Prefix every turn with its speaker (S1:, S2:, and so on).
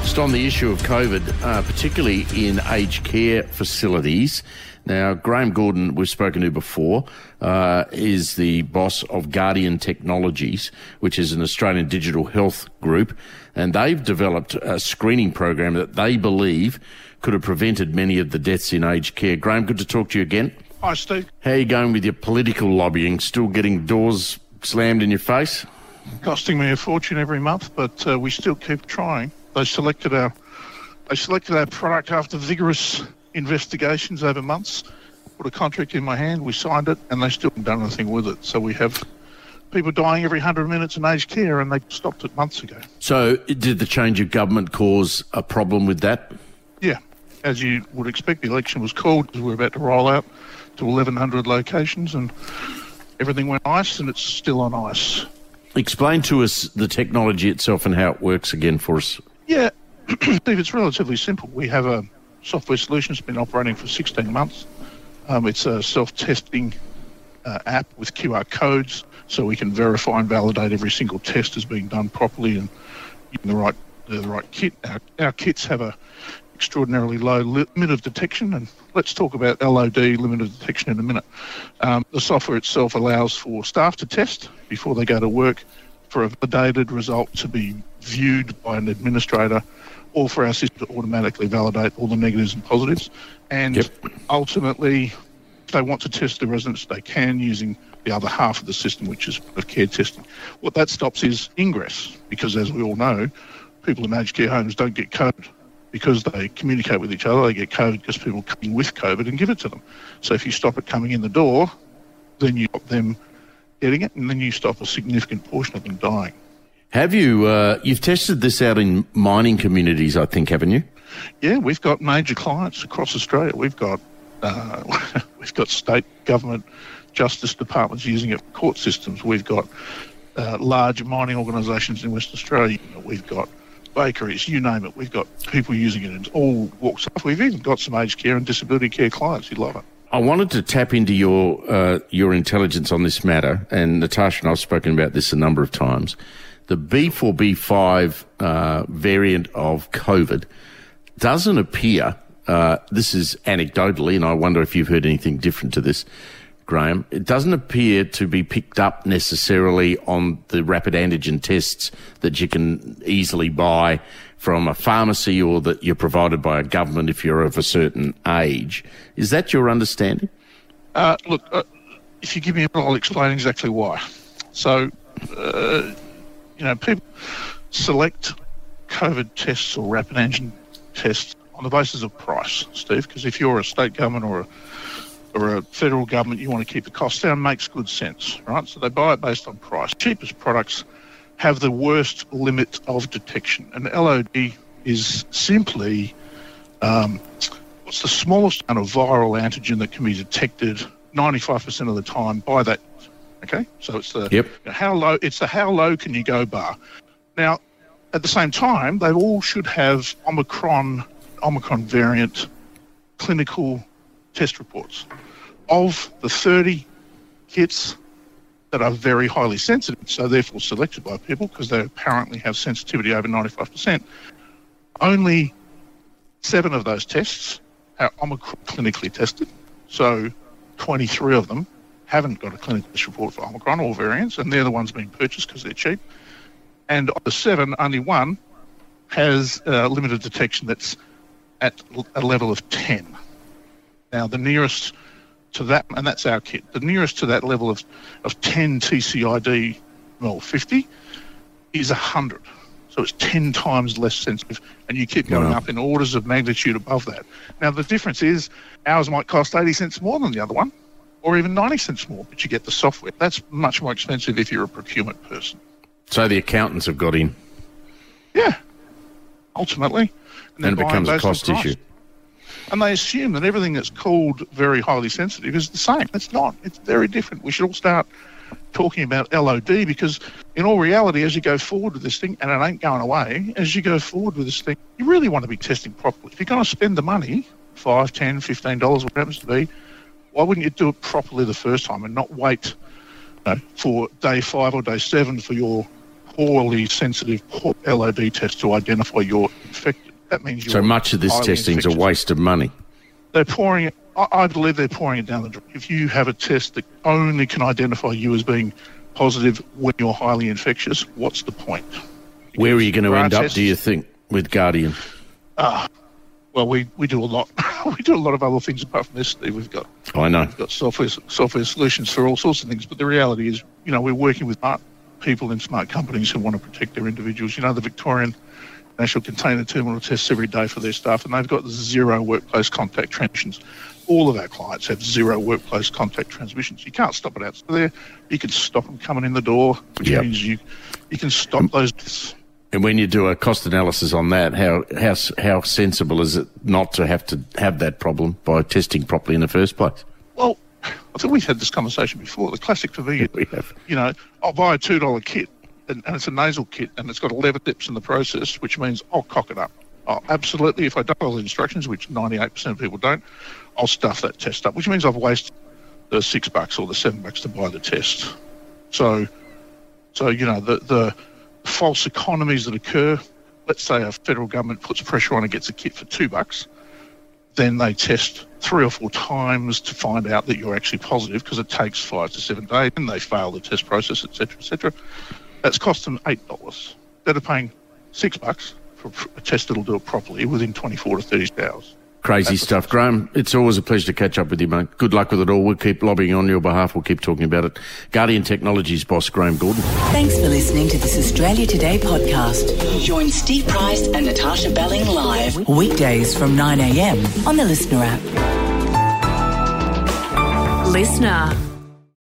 S1: Just on the issue of COVID, particularly in aged care facilities. Now, Graham Gordon, we've spoken to before, is the boss of Guardian Technologies, which is an Australian digital health group, and they've developed a screening program that they believe could have prevented many of the deaths in aged care. Graham, good to talk to you again.
S2: Hi, Steve.
S1: How are you going with your political lobbying? Still getting doors slammed in your face?
S2: Costing me a fortune every month, but we still keep trying. They selected our product after vigorous investigations over months. Put a contract in my hand, we signed it, and they still haven't done anything with it. So we have people dying every 100 minutes in aged care, and they stopped it months ago.
S1: So did the change of government cause a problem with that?
S2: Yeah. As you would expect, the election was called because we're about to roll out to 1,100 locations, and everything went ice, and it's still on ice.
S1: Explain to us the technology itself and how it works again for us.
S2: Yeah, Steve, it's relatively simple. We have a software solution that's been operating for 16 months. It's a self-testing app with QR codes, so we can verify and validate every single test is being done properly and using the right kit. Our kits have a extraordinarily low limit of detection, and let's talk about LOD, limit of detection, in a minute. The software itself allows for staff to test before they go to work, for a validated result to be viewed by an administrator, or for our system to automatically validate all the negatives and positives. And ultimately, if they want to test the residents, they can, using the other half of the system, which is of care testing. What that stops is ingress, because as we all know, people in aged care homes don't get COVID because they communicate with each other. They get COVID because people come with COVID and give it to them. So if you stop it coming in the door, then you stop them getting it, and then you stop a significant portion of them dying.
S1: Have you, you've tested this out in mining communities, I think, haven't you?
S2: Yeah, we've got major clients across Australia. We've got state government justice departments using it for court systems. We've got large mining organisations in Western Australia. We've got bakeries, you name it. We've got people using it in all walks of life. We've even got some aged care and disability care clients who love it.
S1: I wanted to tap into your intelligence on this matter, and Natasha and I have spoken about this a number of times. The B4B5 variant of COVID doesn't appear, this is anecdotally, and I wonder if you've heard anything different to this, Graham, it doesn't appear to be picked up necessarily on the rapid antigen tests that you can easily buy from a pharmacy or that you're provided by a government if you're of a certain age. Is that your understanding?
S2: Look, if you give me a minute, I'll explain exactly why. So, people select COVID tests or rapid antigen tests on the basis of price, Steve, because if you're a state government or a federal government, you want to keep the costs down, makes good sense, right? So they buy it based on price. Cheapest products have the worst limit of detection. And LOD is simply what's the smallest amount of viral antigen that can be detected 95% of the time by that. Okay, so it's the how low. It's the how low can you go bar. Now, at the same time, they all should have Omicron variant clinical test reports. Of the 30 kits that are very highly sensitive, so therefore selected by people because they apparently have sensitivity over 95%, only 7 of those tests are Omicron clinically tested. So 23 of them haven't got a clinical test report for Omicron or variants, and they're the ones being purchased because they're cheap. And of the 7, only 1 has limited detection that's at a level of 10. Now, the nearest to that, and that's our kit, the nearest to that level of 10 TCID, 50, is 100. So it's 10 times less sensitive, and you keep going up in orders of magnitude above that. Now, the difference is ours might cost 80 cents more than the other one, or even 90 cents more, but you get the software. That's much more expensive if you're a procurement person.
S1: So the accountants have got in?
S2: Yeah, ultimately.
S1: And it becomes a cost issue.
S2: And they assume that everything that's called very highly sensitive is the same. It's not. It's very different. We should all start talking about LOD, because in all reality, as you go forward with this thing, and it ain't going away, as you go forward with this thing, you really want to be testing properly. If you're going to spend the money, $5, $10, $15, whatever it happens to be, why wouldn't you do it properly the first time and not wait for day 5 or day 7 for your poorly sensitive LOD test to identify you're infected. That means you're
S1: so much of this
S2: highly
S1: testing is a
S2: infectious.
S1: waste of money.
S2: They're pouring it. I believe they're pouring it down the drain. If you have a test that only can identify you as being positive when you're highly infectious, what's the point?
S1: Where are you going to end up,
S2: tests,
S1: do you think, with Guardian?
S2: Well, we do a lot. We do a lot of other things apart from this, Steve. We've got software solutions for all sorts of things. But the reality is, we're working with smart people in smart companies who want to protect their individuals. The Victorian National Container Terminal tests every day for their staff, and they've got 0 workplace contact transmissions. All of our clients have 0 workplace contact transmissions. You can't stop it out there. You can stop them coming in the door, which means you can stop those deaths.
S1: And when you do a cost analysis on that, how sensible is it not to have that problem by testing properly in the first place?
S2: Well, I think we've had this conversation before. The classic for me,
S1: we have.
S2: I'll buy a $2 kit, and it's a nasal kit, and it's got 11 steps in the process, which means I'll cock it up. Absolutely, if I don't follow the instructions, which 98% of people don't, I'll stuff that test up, which means I've wasted the $6 or the $7 to buy the test. So the false economies that occur, let's say a federal government puts pressure on and gets a kit for $2, then they test 3 or 4 times to find out that you're actually positive, because it takes 5 to 7 days, and they fail the test process, etc., etc. That's cost them $8. Instead of paying $6 for a test that'll do it properly within 24 to 30 hours.
S1: Crazy stuff. Graham, it's always a pleasure to catch up with you, mate. Good luck with it all. We'll keep lobbying on your behalf. We'll keep talking about it. Guardian Technologies boss, Graham Gordon.
S3: Thanks for listening to this Australia Today podcast. Join Steve Price and Natasha Belling live weekdays from 9 a.m. on the Listener app.
S4: Listener.